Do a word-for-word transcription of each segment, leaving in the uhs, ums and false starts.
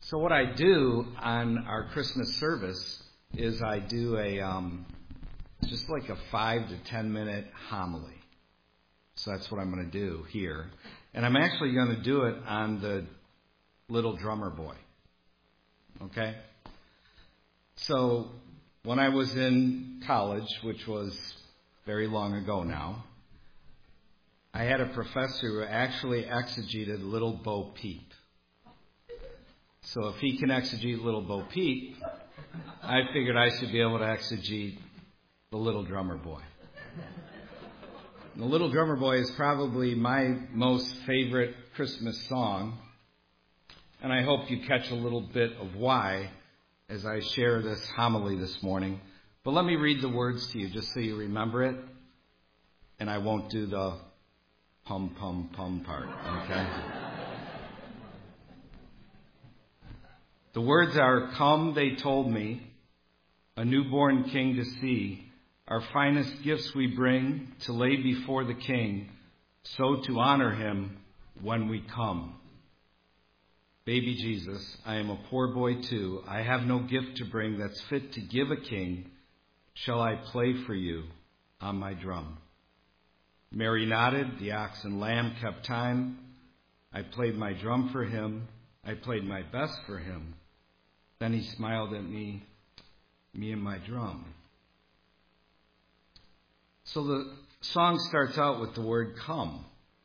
So what I do on our Christmas service is I do a um, just like a five to ten minute homily. So that's what I'm going to do here. And I'm actually going to do it on the little drummer boy. Okay? So when I was in college, which was very long ago now, I had a professor who actually exegeted Little Bo Peep. So if he can exegete Little Bo Peep, I figured I should be able to exegete the Little Drummer Boy. And the Little Drummer Boy is probably my most favorite Christmas song, and I hope you catch a little bit of why as I share this homily this morning. But let me read the words to you just so you remember it, and I won't do the pum, pum, pum part, okay? The words are, "Come, they told me, a newborn king to see. Our finest gifts we bring to lay before the king, so to honor him when we come. Baby Jesus, I am a poor boy too. I have no gift to bring that's fit to give a king. Shall I play for you on my drum?" Mary nodded. The ox and lamb kept time. I played my drum for him. I played my best for him. Then he smiled at me, me and my drum. So the song starts out with the word come.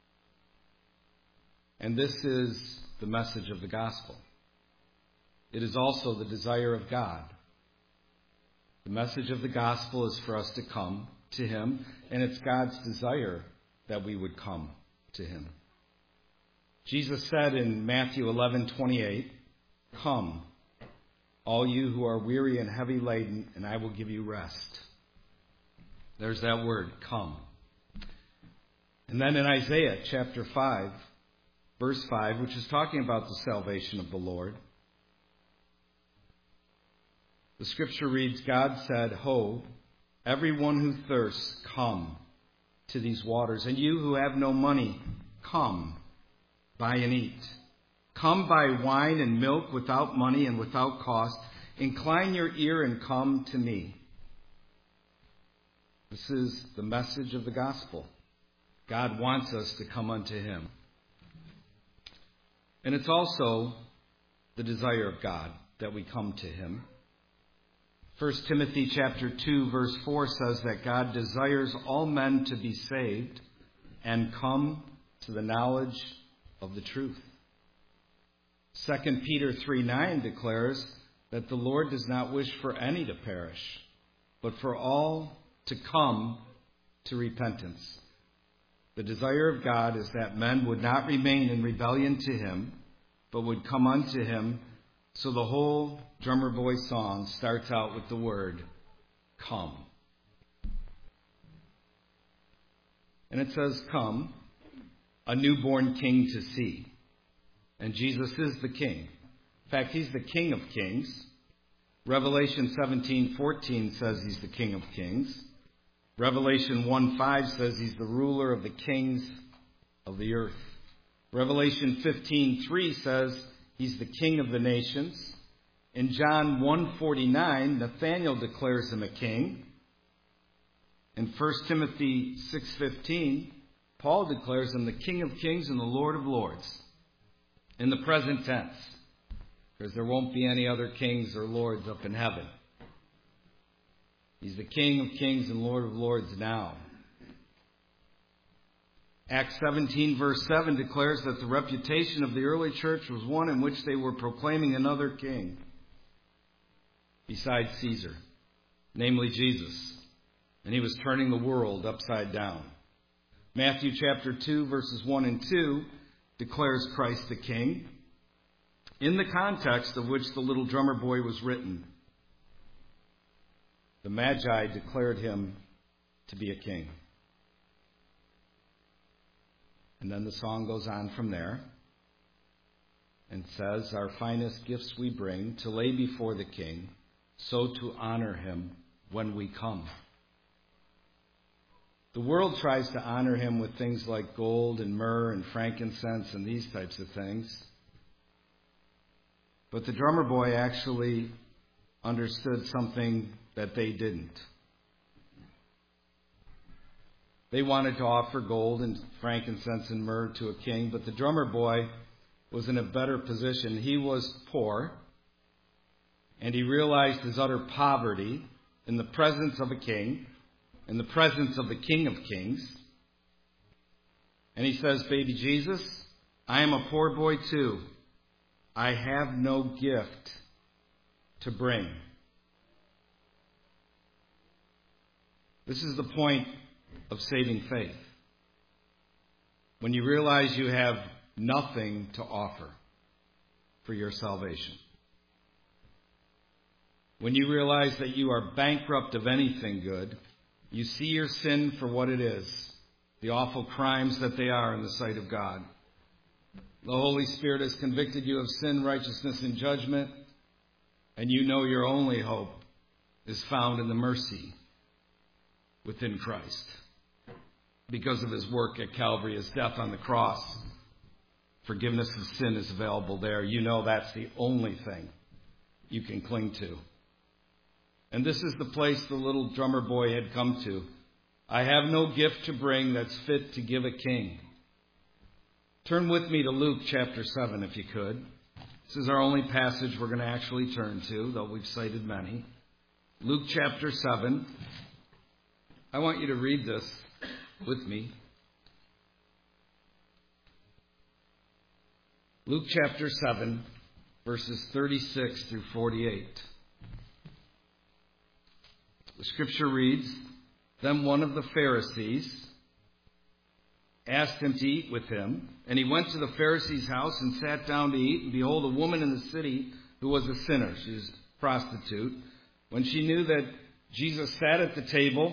And this is the message of the gospel. It is also the desire of God. The message of the gospel is for us to come to him, and it's God's desire that we would come to him. Jesus said in Matthew eleven twenty-eight, "Come, all you who are weary and heavy laden, and I will give you rest." There's that word, come. And then in Isaiah chapter five, verse five, which is talking about the salvation of the Lord, the scripture reads, "God said, Ho, everyone who thirsts, come to these waters. And you who have no money, come, buy and eat. Come buy wine and milk without money and without cost. Incline your ear and come to me." This is the message of the gospel. God wants us to come unto him. And it's also the desire of God that we come to him. First Timothy chapter two verse four says that God desires all men to be saved and come to the knowledge of the truth. Second Peter three nine declares that the Lord does not wish for any to perish, but for all to come to repentance. The desire of God is that men would not remain in rebellion to him, but would come unto him. So the whole Drummer Boy song starts out with the word, come. And it says, "Come, a newborn king to see." And Jesus is the king. In fact, he's the King of Kings. Revelation seventeen fourteen says he's the King of Kings. Revelation one five says he's the ruler of the kings of the earth. Revelation fifteen three says he's the King of the nations. In John one forty-nine, Nathanael declares him a king. In First Timothy six fifteen, Paul declares him the King of Kings and the Lord of Lords. In the present tense, because there won't be any other kings or lords up in heaven. He's the King of Kings and Lord of Lords now. Acts seventeen verse seven declares that the reputation of the early church was one in which they were proclaiming another king besides Caesar, namely Jesus. And he was turning the world upside down. Matthew chapter two verses one and two declares Christ the King in the context of which the Little Drummer Boy was written. The Magi declared him to be a king. And then the song goes on from there and says, "Our finest gifts we bring to lay before the king, so to honor him when we come." The world tries to honor him with things like gold and myrrh and frankincense and these types of things. But the drummer boy actually understood something that they didn't. They wanted to offer gold and frankincense and myrrh to a king, but the drummer boy was in a better position. He was poor, and he realized his utter poverty in the presence of a king, in the presence of the King of Kings. And he says, "Baby Jesus, I am a poor boy too. I have no gift to bring." This is the point of saving faith. When you realize you have nothing to offer for your salvation. When you realize that you are bankrupt of anything good, you see your sin for what it is, the awful crimes that they are in the sight of God. The Holy Spirit has convicted you of sin, righteousness, and judgment, and you know your only hope is found in the mercy within Christ. Because of his work at Calvary, his death on the cross, forgiveness of sin is available there. You know that's the only thing you can cling to. And this is the place the little drummer boy had come to. I have no gift to bring that's fit to give a king. Turn with me to Luke chapter seven, if you could. This is our only passage we're going to actually turn to, though we've cited many. Luke chapter seven. I want you to read this with me. Luke chapter seven, verses thirty-six through forty-eight. The scripture reads, "Then one of the Pharisees asked him to eat with him, and he went to the Pharisee's house and sat down to eat. And behold, a woman in the city who was a sinner," she was a prostitute, "when she knew that Jesus sat at the table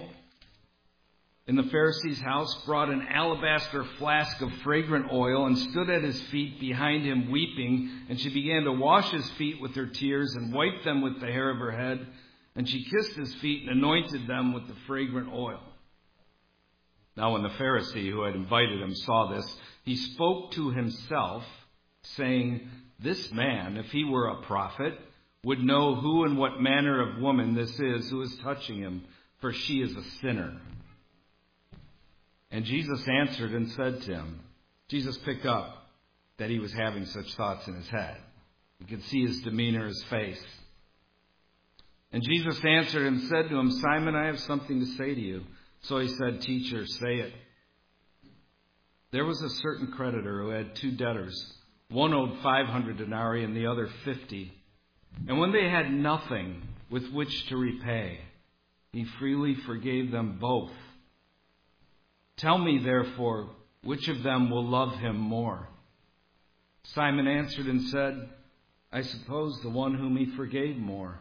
in the Pharisee's house, brought an alabaster flask of fragrant oil and stood at his feet behind him weeping. And she began to wash his feet with her tears and wiped them with the hair of her head. And she kissed his feet and anointed them with the fragrant oil. Now when the Pharisee who had invited him saw this, he spoke to himself, saying, 'This man, if he were a prophet, would know who and what manner of woman this is who is touching him, for she is a sinner.' And Jesus answered and said to him," Jesus picked up that he was having such thoughts in his head. You could see his demeanor, his face. And Jesus answered and said to him, "Simon, I have something to say to you." So he said, "Teacher, say it." There was a certain creditor who had two debtors. One owed five hundred denarii and the other fifty. And when they had nothing with which to repay, he freely forgave them both. Tell me, therefore, which of them will love him more?" Simon answered and said, "I suppose the one whom he forgave more."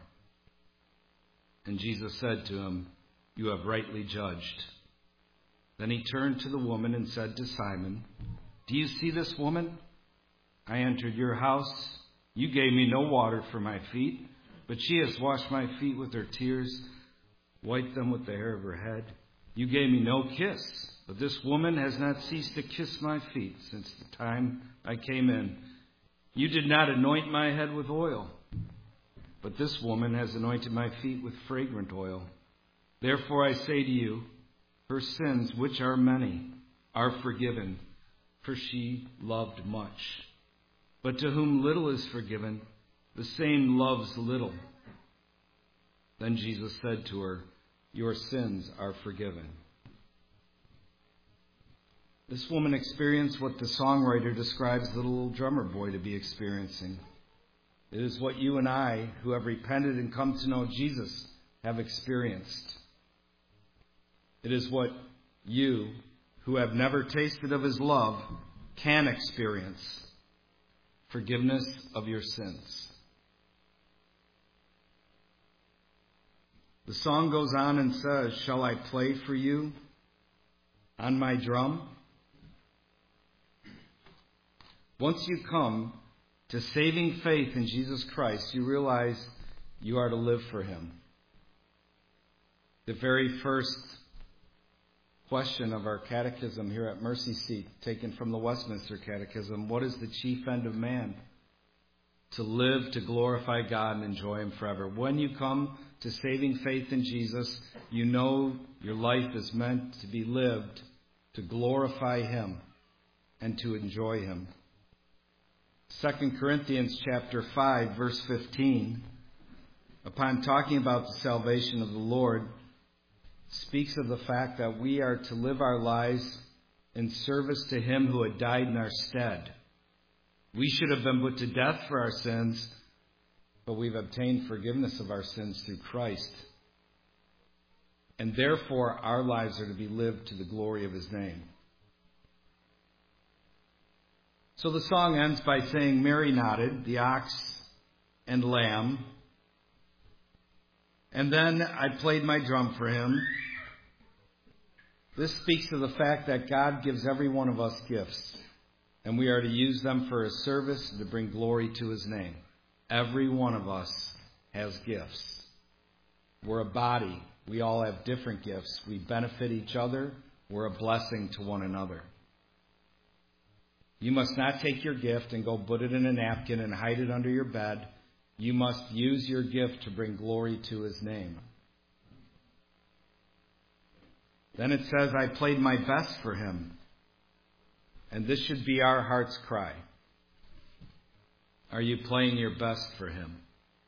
And Jesus said to him, "You have rightly judged." Then he turned to the woman and said to Simon, "Do you see this woman? I entered your house. You gave me no water for my feet, but she has washed my feet with her tears, wiped them with the hair of her head. You gave me no kiss, but this woman has not ceased to kiss my feet since the time I came in. You did not anoint my head with oil, but this woman has anointed my feet with fragrant oil. Therefore I say to you, her sins, which are many, are forgiven, for she loved much. But to whom little is forgiven, the same loves little." Then Jesus said to her, "Your sins are forgiven." This woman experienced what the songwriter describes the little drummer boy to be experiencing. It is what you and I, who have repented and come to know Jesus, have experienced. It is what you, who have never tasted of his love, can experience. Forgiveness of your sins. The song goes on and says, "Shall I play for you on my drum?" Once you come to saving faith in Jesus Christ, you realize you are to live for him. The very first question of our catechism here at Mercy Seat, taken from the Westminster Catechism, what is the chief end of man? to live, to glorify God and enjoy Him forever. When you come to saving faith in Jesus, you know your life is meant to be lived to glorify Him and to enjoy Him. Second Corinthians chapter five, verse fifteen, upon talking about the salvation of the Lord, speaks of the fact that we are to live our lives in service to Him who had died in our stead. We should have been put to death for our sins, but we've obtained forgiveness of our sins through Christ. And therefore, our lives are to be lived to the glory of His name. So the song ends by saying, Mary nodded, the ox and lamb. And then I played my drum for Him. This speaks to the fact that God gives every one of us gifts, and we are to use them for His service and to bring glory to His name. Every one of us has gifts. We're a body. We all have different gifts. We benefit each other. We're a blessing to one another. You must not take your gift and go put it in a napkin and hide it under your bed. You must use your gift to bring glory to His name. Then it says, I played my best for Him. And this should be our heart's cry. Are you playing your best for Him?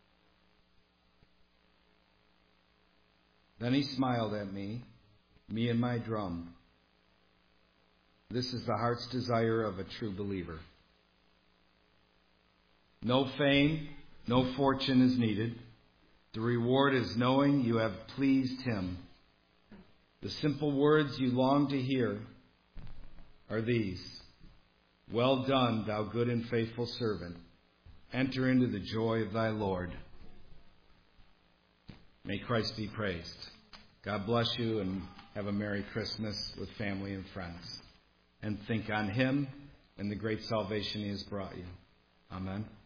Then He smiled at me, me and my drum. This is the heart's desire of a true believer. No fame, no fortune is needed. The reward is knowing you have pleased Him. The simple words you long to hear are these. Well done, thou good and faithful servant. Enter into the joy of thy Lord. May Christ be praised. God bless you and have a Merry Christmas with family and friends. And think on Him and the great salvation He has brought you. Amen.